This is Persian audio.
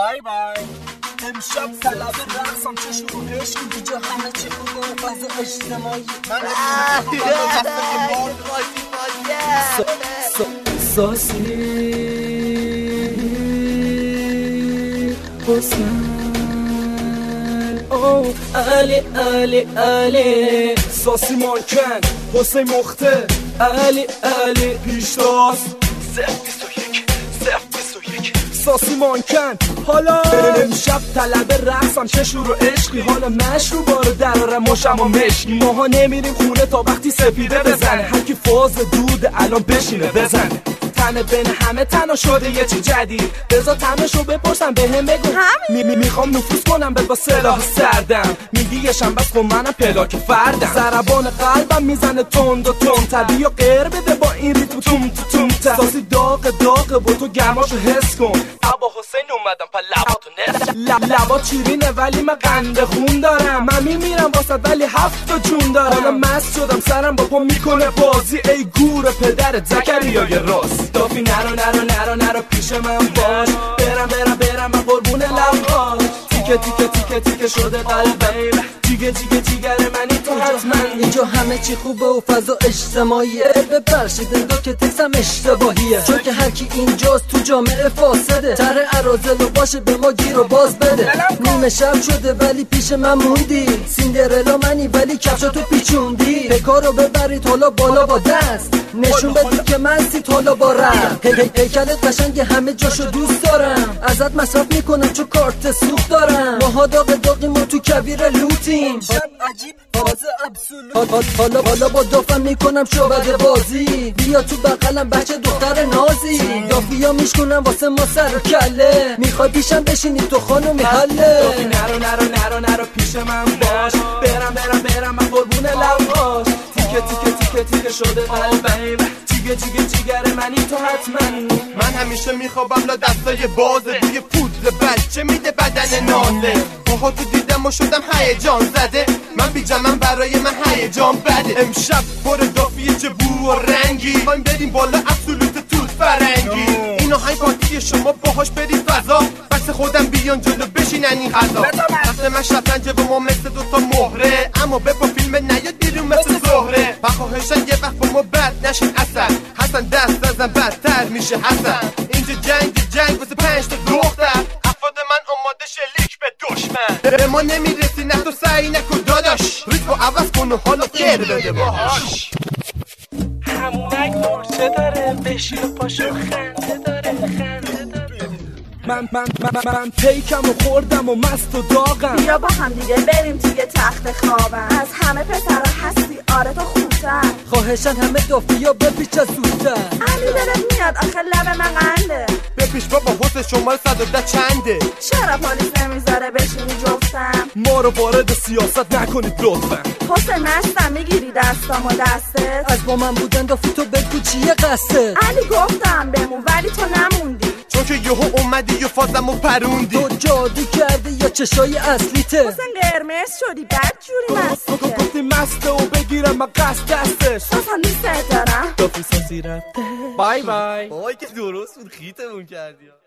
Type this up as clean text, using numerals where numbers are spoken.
بای بای. امشب طلب رقصم چه شروع عشقی اینجا همه چی خوبه و فضا اجتماعی. من ساسی حسین او علی علی علی ساسی مانکن حسین مخته علی علی پیشتاز 021 ساسی مانکن. حالا امشب طلب رقصم چه شروع عشقی، حالا مشروع بارو درارم مشم و مشکی. ماها نمیریم خونه تا وقتی سپیده بزنه، هر کی فاز دوده الان بشینه بزنه. تنه بین همه تنها شده یه چی جدید، بذار تنشو بپرسم بهم بگو. میخوام نفوذ کنم با سلاح سردم، میگی یه شنبه کن منم پلاک فردم. ضربان قلبم میزنه تند و تند، طبیعی و غیر بده با این ریتم توم توم تا. سازی داغ با تو گرماشو حس کن. ابا حسین اومدم پا لباتو نرس. لبات شیرینه ولی من قند خون دارم، من میمیرم واسه ولی 7 تا جون دارم. حالا مست شدم سرم با پا میکنه بازی، ای گور پدرت زکریای راست. دافی نرو پیش من باش، برم من قربون لباش. تیکه شده قلبم، جیگر منی تو حتما. اینجا همه چی خوبه و فضا اجتماعیه، ببرشید انگار که تکسم اشتباهیه. چون که هرکی اینجاست تو جامعه فاسده، تره عرازل و باشه به ما گیر و باز بده. نیمه شب شده ولی پیش من موندی، سیندرلا منی ولی کفشاتو پیچوندی. بکارو ببرید حالا بالا با دست، نشون بدی که من سی حالا با رپ. هیکلت قشنگ همه جاشو دوست دارم، ازت مصرف میکنم چون کارت سوخت دارم. ماها داغی ما تو کویر لوتیم، عجیب فاز ابسولوت. حالا با دافم میکنم شعبده بازی، بیا تو بغلم بچه دختر نازی. دافیا میشکنم واسه ما سر و کله، میخوای پیشم بشینی تو خانومی حله. دافی نرو پیش من باش، برم من قربون لباش. تیکه شده قلبم، جیگر منی تو حتما. من همیشه میخوابم لا دستای بازه، بوی پودر بچه میده بدن نازه. باها تو دیدم و شدم هیجان زده، من بیجمم برای من هیجان بده. امشب پر دافیه چه بو و رنگی، بایم بریم بالا ابسولوت توت فرنگی. اینو های پارتی شما باهاش بریم فضا، بس خودم بیان جلو بشینن این غذا. دست من شطرنجه و ما مثل دوتا مهره، اما بپا فیلم نیاد بیرون مثل زهره. بخواهشن یه وقت با ما بد نشین اصلا، حسن دست نزن بدتر میشه حسن. اینجا جنگ واسه 5 تا دختر، افراد من آماده شلیک به دشمن. به ما نمیرسی نه تو سعی نکن داداش، ریتمو عوض کن و حالا غیر بده باهاش. همونک مرچه داره، بشی و پاشو خنده داره. من پیکم و خوردم و مست و داغم، بیا با هم دیگه بریم توی تخت خوابم. از همه پسرا هستی آره تو خوبتر، خواهشن همه دافیا بپیچ از زودتر. علی دلت میاد آخه لب من قنده، بپیش بابا حسن شماره 110 چنده. چرا پلیس نمیذاره بشینی جفتم؟ ما رو وارد سیاست نکنید لطفا. حسن مستم میگیری دستام و دستت، از با من بودن دافی تو بگو چیه قصه. علی گفتم بمون ولی تو نموندی، چون که یهو اومدی و فازمو پروندی. تو جادو کردی یا چشای اصلیته؟ حسن قرمز شدی بد جوری مسته. گفتی مسته و بگیرم من قصد دستش، اصلا دوست دارم. دافی سازی رفته. بای بای که درست بود خیتمون کردی.